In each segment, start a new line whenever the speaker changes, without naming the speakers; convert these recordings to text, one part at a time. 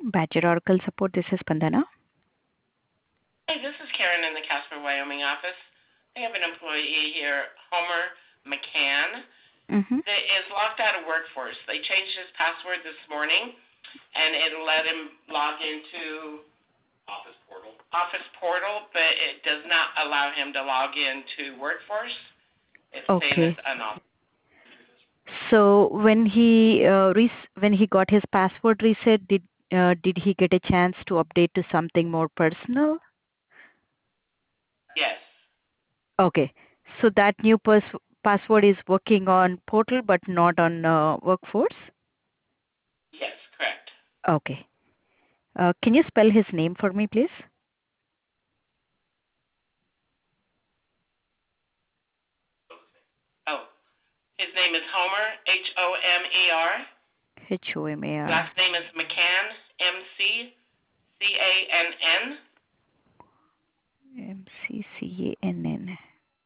Badger Oracle Support, this is Pandana.
Hey, this is Karen in the Casper, Wyoming office. I have an employee here, Homer McCann, that is locked out of Workforce. They changed his password this morning, and it let him log into Office Portal, but it does not allow him to log into Workforce. It's saying it's unauthorized.
So when he got his password reset, did he get a chance to update to something more personal?
Yes.
Okay. So that new password is working on Portal but not on Workforce?
Yes, correct.
Okay. Can you spell his name for me, please?
Oh, his name is Homer, Homer.
Homer.
Last name is McCann, McCann.
McCann.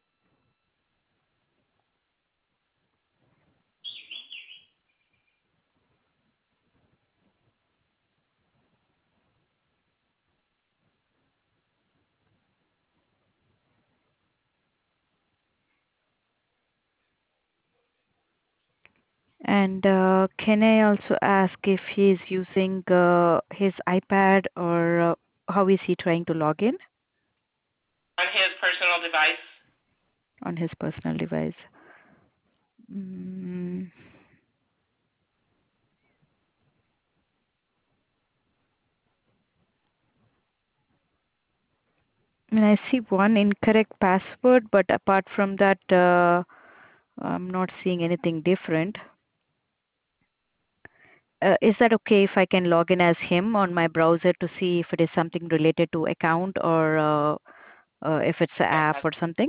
And can I also ask if he's using his iPad or how is he trying to log in?
On his personal device.
On his personal device. I mean, I see one incorrect password, but apart from that, I'm not seeing anything different. Is that okay if I can log in as him on my browser to see if it is something related to account or if it's an app or something?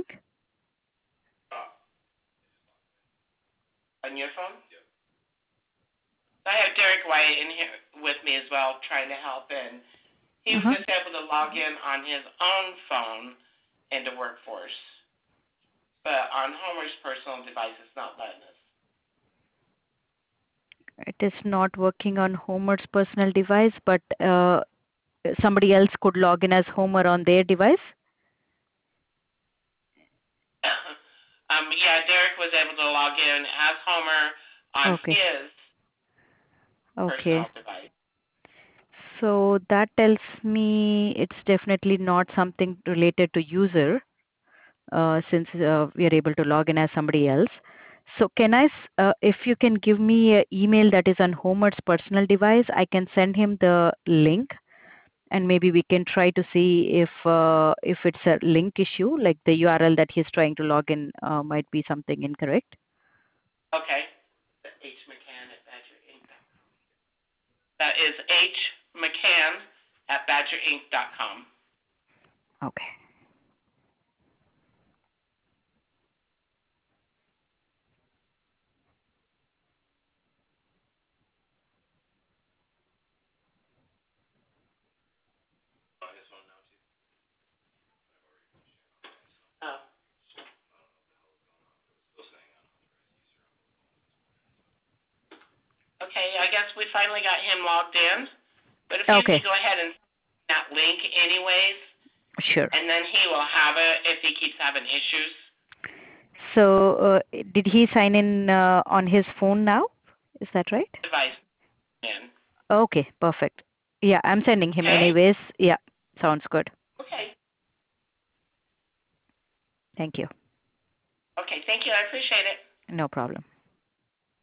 On your phone? Yep. I have Derek White in here with me as well, trying to help, and he was just able to log in on his own phone into Workforce. But on Homer's personal device, it's not letting us.
It is not working on Homer's personal device, but somebody else could log in as Homer on their device?
Yeah, Derek was able to log in as Homer on his personal device.
So that tells me it's definitely not something related to user since we are able to log in as somebody else. So can if you can give me an email that is on Homer's personal device, I can send him the link and maybe we can try to see if it's a link issue, like the URL that he's trying to log in might be something incorrect.
Okay. H. McCann at BadgerInc.com. That is H. McCann at BadgerInc.com.
Okay.
Oh. Okay, I guess we finally got him logged in. But if you can go ahead and send that link anyways.
Sure.
And then he will have it if he keeps having issues.
So did he sign in on his phone now? Is that right?
Device in.
Okay, perfect. Yeah, I'm sending him anyways. Yeah, sounds good.
Okay.
Thank you.
Okay, thank you. I appreciate it.
No problem.